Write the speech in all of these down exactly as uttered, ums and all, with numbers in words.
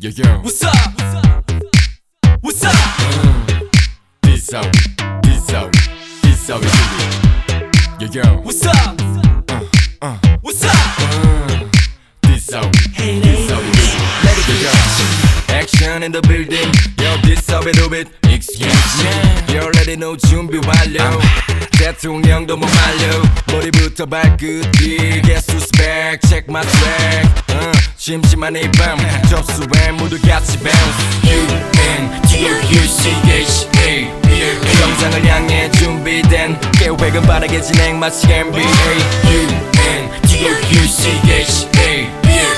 Yeah, yeah. What's up? What's up? Uh, this how, this how, this how we do it. Yeah, yeah. What's up? Uh, uh, What's up? uh, this how, Hey, this how we do it. let it Yeah, be. yeah. Action in the building. Yo, this how we do it. Excuse me. You already know 준비 완료. 대통령도 못 말려. 머리부터 발끝이 개수 스펙. Check my swag. uh, 심심한 이 밤 접수해 모두 같이 bounce. U N T O U C H A 정상을 향해 준비된 계획은 빠르게 진행 마치 N B A. U N T O U C H A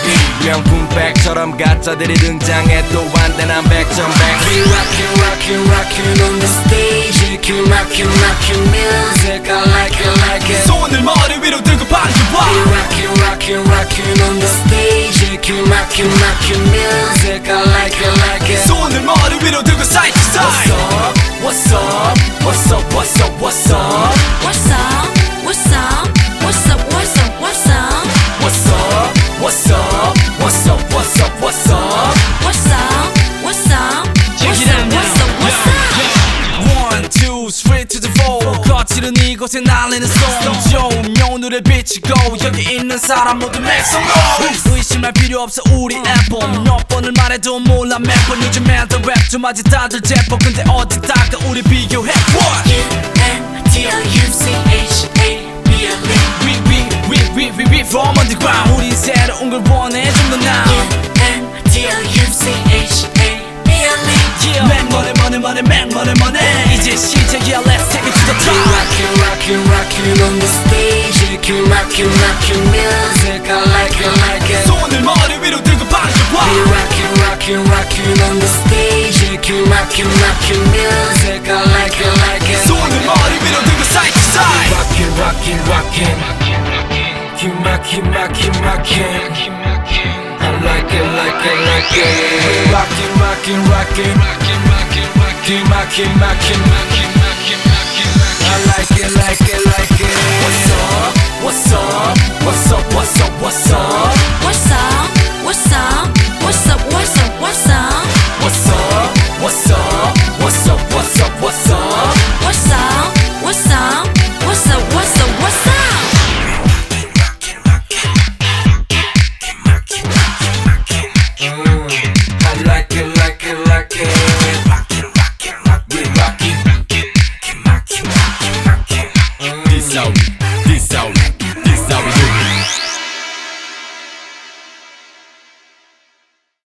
명품백처럼 가짜들이 등장해 또 완전한 백전백. We rockin', rockin', rockin' on the stage. Kill, rockin', rockin' music. I like it, like it. 손을 머리 위로 들고 반겨봐. We rockin', rockin', rockin' on the stage. Kill, rockin', rockin' music. I like it, like it. 손을 머리 위로 들고 side to side. What's up? What's up? What's up? What's up? What's up? What's up? What's up? What's up? What's up? What's up? What's up? What's up? What's up? What's up? What's up? What's up? Check What's it up? out What's now. up? What's up? One, two, three to the four. 거칠은 이곳에 날리는 storm. 조명 눈에 비치고 여기 있는 사람 모두 make some noise. 의심할 필요 없어 우리 앨범. 몇 번을 말해도 몰라 몇 번. 요즘엔 더 랩 좀 하지 다들 제법. 근데 어디다가 우리 비교해. What? U N T O U C H A B L E. We we we we we we from underground. 우린 새로운 걸 원해 좀 더 now. U N T O U C H A B L E. Yeah. Man money money money man money money. 이제 시작이야 let's take it to the top. Rockin' rockin' rockin' on the stage. Keep rockin' rockin' music. I like it like it. 손을 머리 위로 들고 반겨봐. We rockin' rockin' rockin' on the stage. Keep rockin' rockin' music. I like it like it. 손을 머리 위로 들고 side to side. Rockin' rockin' rockin'. Keep rockin' rockin' rockin'. I like it like it like it. Rockin' rockin' rockin'. Keep rockin' rockin'. I like it like it like it. What's up? What's up? What's up? What's up? What's up?